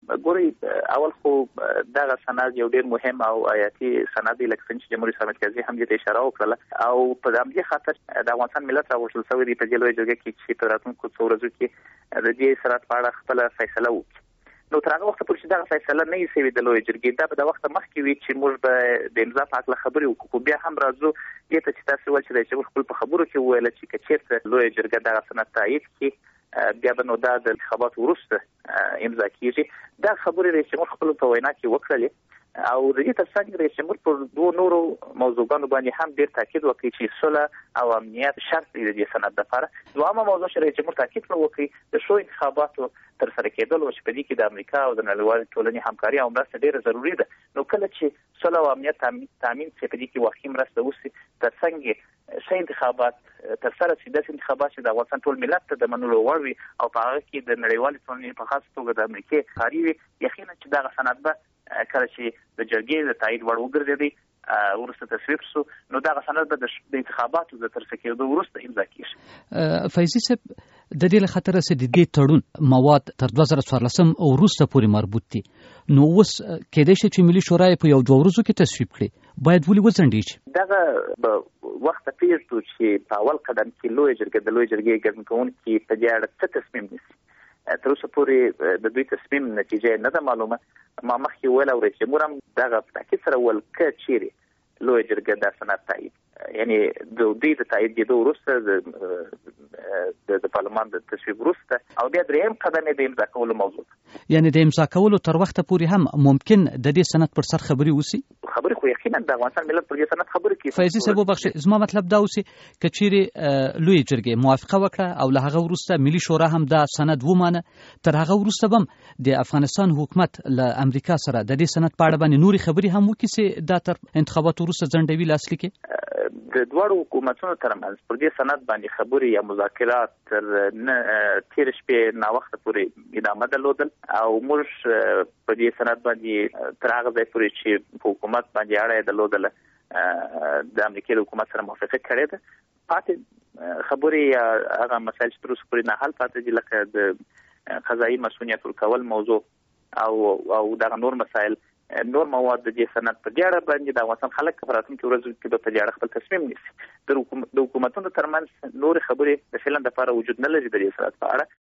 ګوري اول خو دغه سند یو ډیر مهم او حیاتي سند دی، لکه څنګه چې جمهوریت اسلامي مرکزي هم دې اشاره وکړه او په دې خاطر د افغانستان ملت راوړل شوی دی په دې لوی جرګه کې چې په راتلونکو څو ورځو کې د دې سند په اړه خپل فیصله وکړي. نو تر هغه وخت پورې چې دا فیصله نه وي شوې د لوی جرګې، دا به د وخت مخکې وي چې موږ به د امضا په اړه خبرې وکړو. بیا هم راځو دې ته چې تاسو ول چې د خپل په خبرو کې ویل چې کچېرته لوی جرګه دا سند تایید کړي، بیا به نو دا د انتخاباتو وروسته امضا کیږي. دا خبرې رئیس جمهور خپل په وینا کې وکړلې او د دې ترڅنګ رئیس جمهور پر دوه نورو موضوعاتو باندې هم ډیر تاکید وکړي چې صلح او امنیت شرط دی د دې سند لپاره. دویمه موضوع چې رئیس جمهور تاکید وکړي د شو انتخاباتو تر سره کېدل او چې په دې کې د امریکا او د نړیوالې ټولنې همکاري او مرسته ډیره ضروری ده. نو کله چې صلح او امنیت تامین شي په دې کې واقعي مرسته وشي، ترڅنګ شي انتخابات تر سره شي د انتخابات چې د افغانستان ټول ملت ته د منلو وړ وي او په هغه کې د نړیوالې ټولنې په خاص توګه د امریکا کاری وي. یقینا چې دا سند به کله چې د جرګې د تایید وړ وګرځي ورسته تصویب شو، نو دا سند به د انتخاباتو د ترسره کېدو وروسته امضا کیږي. فیضي صاحب، د دې له خطر سره د دې تړون مواد تر 2014 او وروسته پورې مربوط دي، نو اوس کېدای شي چې ملي شورا په یو دوه ورځو کې تصویب کړي، باید ولې وځنډیږي؟ دغه وخت پیښو چې په اول قدم کې لوی جرګې ګډونکو په دې اړه څه تصمیم نیسي. تر اوسه پورې د دوی تصمیم نتیجه نه ده معلومه. ما مخکې ویل او رئیس جمهور هم دغه تاکید سره ول چې چیرې لوی جرګه د سند تایید، یعنی د دوی د تایید کېدو وروسته د پارلمان د تصویب وروسته او بیا دریم قدم د امضا کولو موضوع، یعنی د امضا کولو تر وخته پورې هم ممکن د دې سند پر سر خبري وسی. خبرې خو یقینا د افغانستان ملت پر دې سند خبرې کوي. فیضي صاحب وبخښه، زما مطلب دا اوسي چې چیرې لوی جرګه موافقه وکړه او له هغه وروسته ملي شورا هم دا سند ومانه، تر هغه وروسته هم د افغانستان حکومت له امریکا سره د دې سند په اړه باندې نوري خبري هم وکړي چې دا تر انتخاباتو وروسته ځنډوي لاس لیکي. د دوه حکومتونو ترمنځ پر دې سند باندې خبرې یا مذاکرات تر تیر شپې نا وخت پورې ادامه درلودل او موږ په دې سند باندې تر هغه ځای پورې چې حکومت باندې اړه درلودل د امریکا حکومت سره موافقه کړې ده. پاتې خبرې یا هغه مسایل چې تر اوسه پورې نه حل پاتې دي، لکه د قضایي مسؤلیت ورکول موضوع او دغه نور مسایل، نور مواد د دې سند په دې اړه باندې د افغانستان خلک په راتلونکي ورځو کې په دې اړه خپل تصمیم نیسي. د حکومتونو ترمنځ نور خبرې د فعلا د لپاره وجود نه لري د دې سند په اړه.